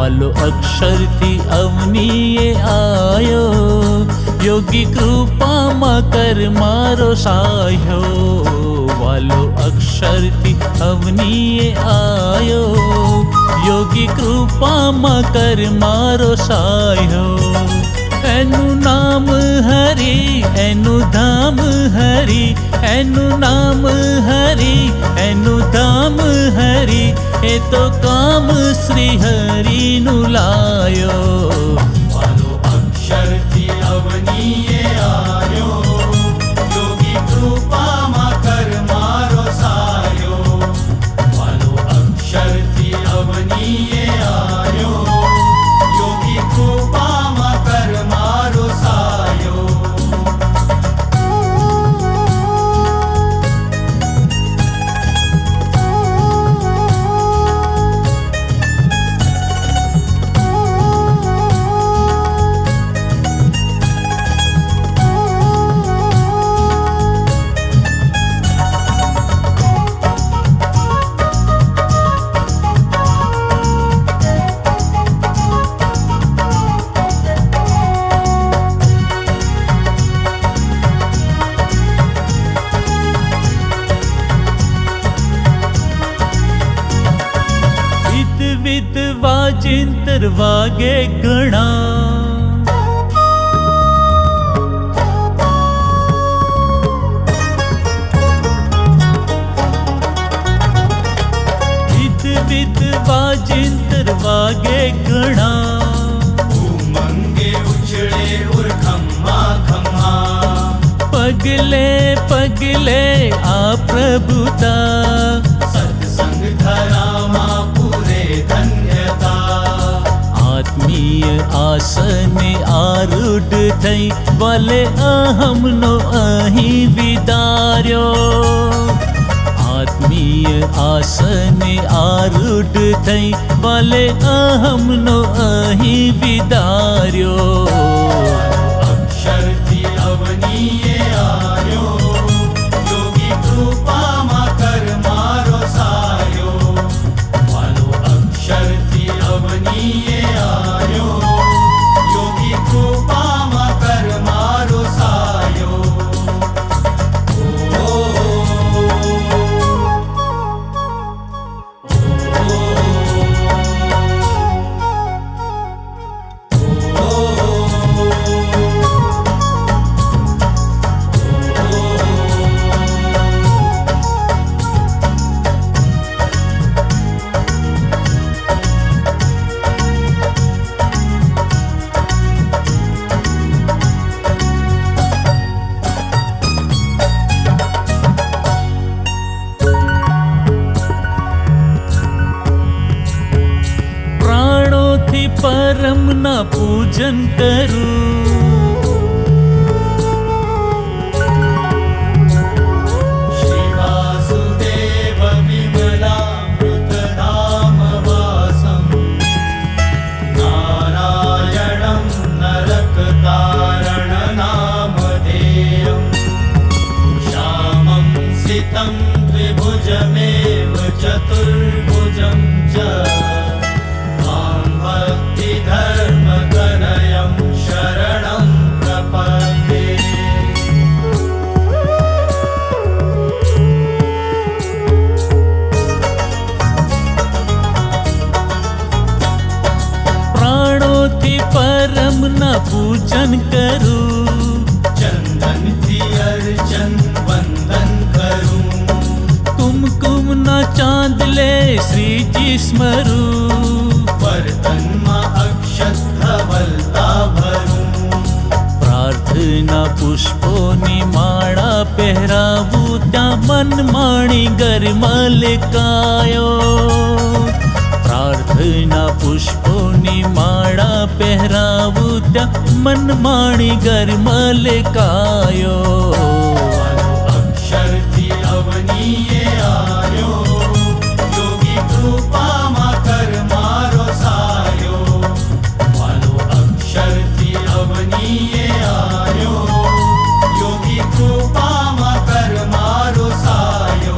वालो अक्षर थी अवनीये आयो, योगी कृपा मा कर मारो सायो। वालो अक्षर थी अवनीये आयो, योगी कृपा मा कर मारो सायो। एनु नाम हरि एनु धाम हरि, एनु नाम हरि एनु धाम हरि, ए तो काम श्री हरि नु लायो। वालो अक्षर थी अवनीये आयो, योगी कृपा मा कर मारो सायो। वालो अक्षर थी अवनीये आयो, योगी कृपा मा कर मारो सायो। विद वाजिंतर वागे गणा, विद वाजिंतर वागे गणा। उमंगे उछळे उर खम्मा खम्मा, पगले पगले आ प्रभुता, सत्संग धरामा पूरे धन्यता। आत्मीय आसने आरूढ़ थई, वाले अहम नो अही विदार्यो। आत्मीय आसने आरूढ़ थई, वाले अहम नो अही विदार्यो। अक्षर थी अवनीये आयो, योगी कृपा मा कर मारो सायो। वालो अक्षर थी अवनीये आयो, योगी कृपा मा कर मारो सायो। परम ना पूजन करूं, श्री वासुदेव विमलामृत धाम वासं, नारायणं नरकतारण नामधेयं, श्यामं सितं द्विभुजमेव चतुर्भुजं च, धर्म कनयं शरणं प्रपद्ये। प्राणों थी परम न पूजन करूं, चंदन थी अर्चन वंदन करूं, कुमकुम न चांद ले श्री जी स्मरूं। बर्तन मा अक्षत धवलता भरूं, प्रार्थना पुष्पोनी माळा पहरावूं, त्या मन माणी गरमल कायो। प्रार्थना पुष्पोनी माळा पहरावूं, त्या मन माणी गरमल कायो। अक्षर थी अवनीये आयो, योगी कृपा मा कर मारो सायो। वालो अक्षर थी अवनीये आयो, योगी कृपा मा कर मारो सायो।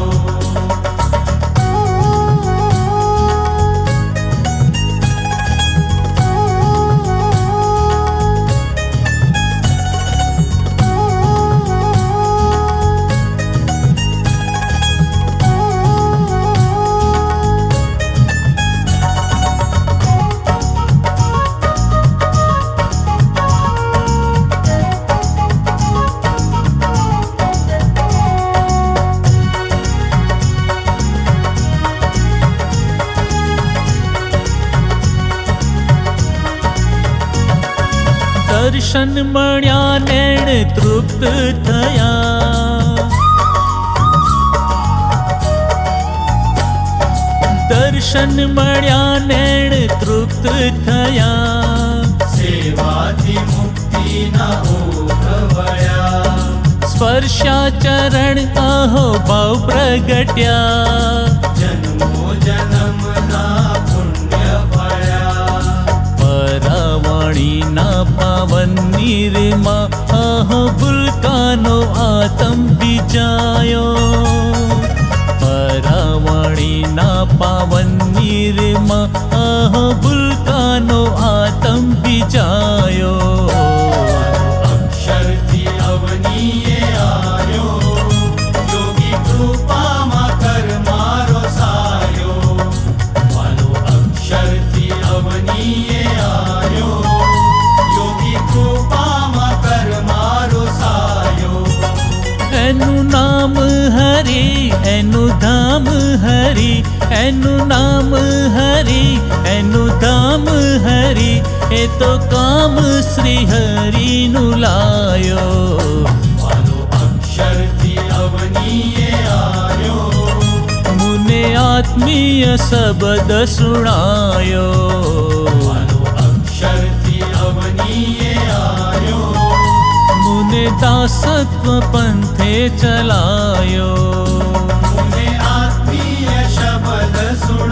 दर्शन मण्या नैण तृप्त थया। दर्शन मण्या नैण तृप्त थया। सेवाथी मुक्ति न ओघवया। स्पर्शा चरण अहो भाव प्रगट्या। जन्मो जन्मना पुण्य फळ्या। परावाणी ना पावन निर्मा अहो बुलकानो आतम बीजायो। परावाणी ना पावन निर्मा अहो बुलकानो आतम बीजायो। अक्षरथी अवनीये आयो। योगी कृपा मा कर मारो सायो। वालो अक्षरथी अवनीये आयो। योगी कृपा मा कर मारो सायो। एनु नाम हरि एनु धाम हरि। एनु नाम हरि एनु धाम हरि। ए तो काम श्री हरि नु लायो। वालो अक्षरथी अवनीये आयो। मुने आत्मीय शब्द सुनायो। वालो अक्षरथी अवनीये आयो। मुने दासत्व पंथे चलायो। मुने आत्मीय शब्द सुन